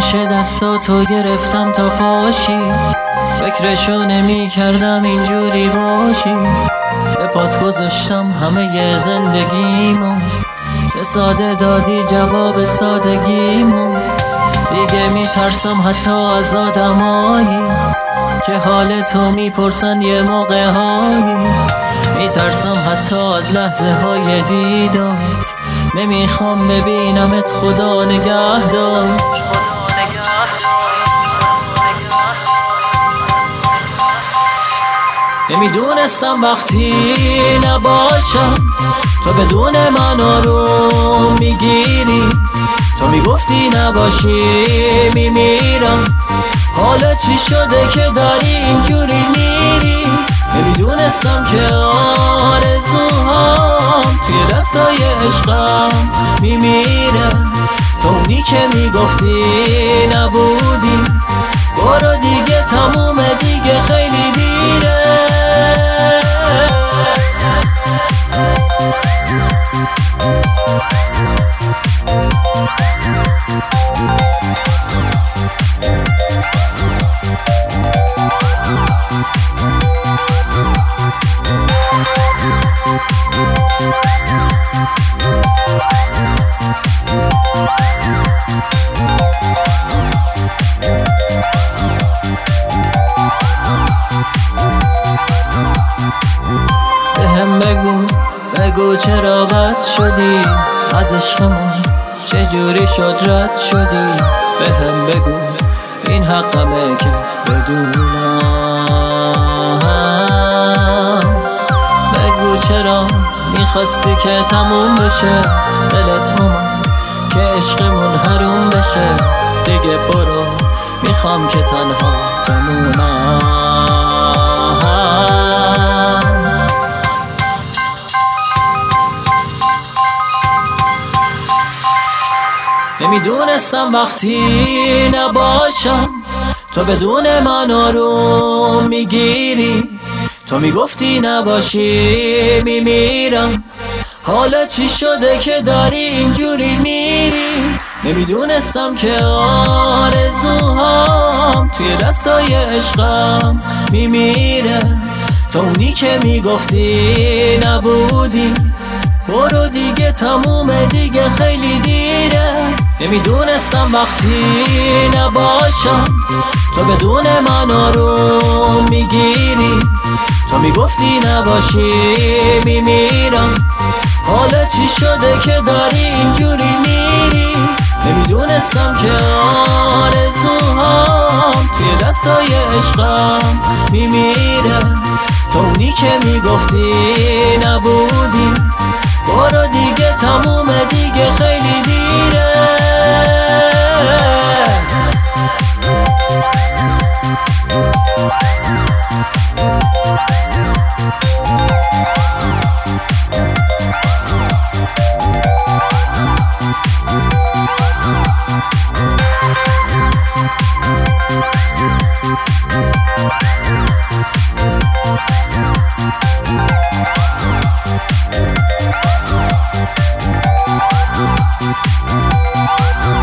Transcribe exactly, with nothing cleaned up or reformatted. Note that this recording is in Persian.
همیشه دستاتو گرفتم تا پاشی، فکرشو نمی کردم اینجوری باشی. به پات گذاشتم همه زندگیمو، چه ساده دادی جواب سادگیمو. دیگه میترسم حتی از آدمایی که حال تو میپرسن یه موقع هایی. میترسم حتی از لحظه های دیدار، نمیخوام ببینمت خدا نگهدار. نمیدونستم وقتی نباشم تو بدون من آروم میگیری. تو میگفتی نباشی میمیرم، حالا چی شده که داری اینجوری میری؟ نمیدونستم که آرزوهام توی دستای عشقم میمیره. تو اونی که میگفتی نبودی، برو دیگه تمومه دیگه خیلی دیره. بهم بگو بگو چرا بد شدی از عشقمون، چجوری شد رد شدی. بهم بگو این حقمه که بدونم. بگو چرا میخواستی که تموم بشه، دلت اومد که عشقمون حروم بشه. دیگه برو میخوام که تنها بمونم. نمیدونستم وقتی نباشم تو بدون من آروم میگیری. تو میگفتی نباشی میمیرم، حالا چی شده که داری اینجوری میری؟ نمیدونستم که آرزوهام توی دستای عشقم میمیره. تو اونی که میگفتی نبودی، برو دیگه تمومه دیگه خیلی دیره. نمیدونستم وقتی نباشم تو بدون من آروم میگیری. تو میگفتی نباشی میمیرم، حالا چی شده که داری اینجوری میری؟ نمیدونستم که آرزوهام توی دستای عشقم میمیره. تو اونی که میگفتی نبودی، برو دیگه تمومه دیگه خیلی دیره. We'll be right back.